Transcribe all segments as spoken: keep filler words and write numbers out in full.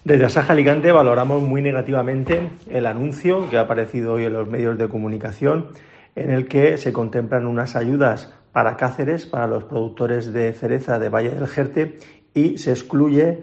Desde Asaja Alicante valoramos muy negativamente el anuncio que ha aparecido hoy en los medios de comunicación en el que se contemplan unas ayudas para Cáceres, para los productores de cereza de Valle del Jerte, y se excluye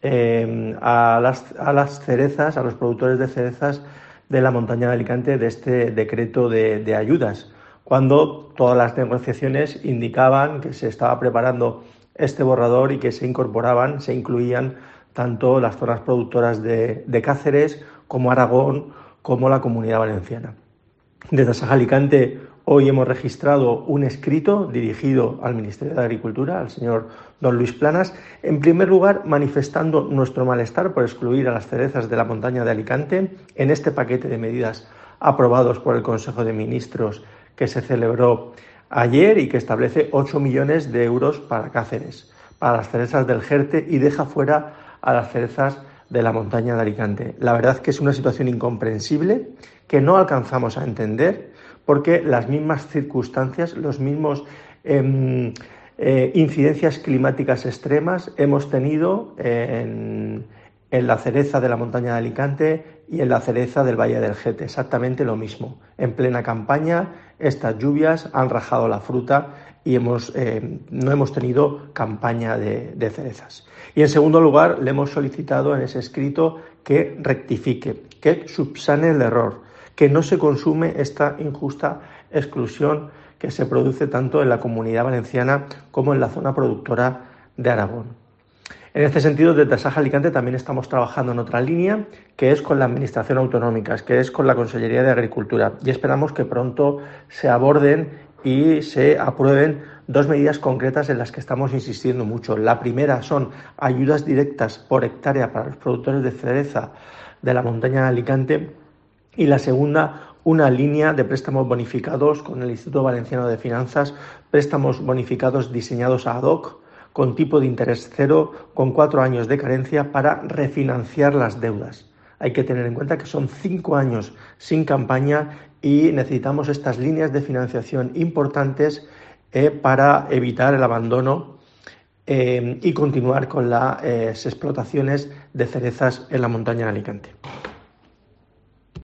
eh, a, las, a las cerezas, a los productores de cerezas de la montaña de Alicante de este decreto de, de ayudas, cuando todas las negociaciones indicaban que se estaba preparando este borrador y que se incorporaban, se incluían tanto las zonas productoras de, de Cáceres como Aragón, como la Comunidad Valenciana. Desde Asaja Alicante hoy hemos registrado un escrito dirigido al Ministerio de Agricultura, al señor don Luis Planas, en primer lugar manifestando nuestro malestar por excluir a las cerezas de la montaña de Alicante en este paquete de medidas aprobados por el Consejo de Ministros que se celebró ayer y que establece ocho millones de euros para Cáceres, para las cerezas del Jerte, y deja fuera a las cerezas de la montaña de Alicante. La verdad es que es una situación incomprensible que no alcanzamos a entender, porque las mismas circunstancias, los mismos eh, eh, incidencias climáticas extremas hemos tenido en, en la cereza de la montaña de Alicante y en la cereza del Valle del Jerte, exactamente lo mismo. En plena campaña, estas lluvias han rajado la fruta y hemos, eh, no hemos tenido campaña de, de cerezas. Y en segundo lugar, le hemos solicitado en ese escrito que rectifique, que subsane el error, que no se consume esta injusta exclusión que se produce tanto en la Comunidad Valenciana como en la zona productora de Aragón. En este sentido, desde Asaja Alicante también estamos trabajando en otra línea, que es con la Administración Autonómica, que es con la Consellería de Agricultura, y esperamos que pronto se aborden y se aprueben dos medidas concretas en las que estamos insistiendo mucho. La primera son ayudas directas por hectárea para los productores de cereza de la montaña de Alicante, y la segunda, una línea de préstamos bonificados con el Instituto Valenciano de Finanzas, préstamos bonificados diseñados ad hoc, con tipo de interés cero, con cuatro años de carencia para refinanciar las deudas. Hay que tener en cuenta que son cinco años sin campaña y necesitamos estas líneas de financiación importantes eh, para evitar el abandono eh, y continuar con las eh, explotaciones de cerezas en la montaña de Alicante.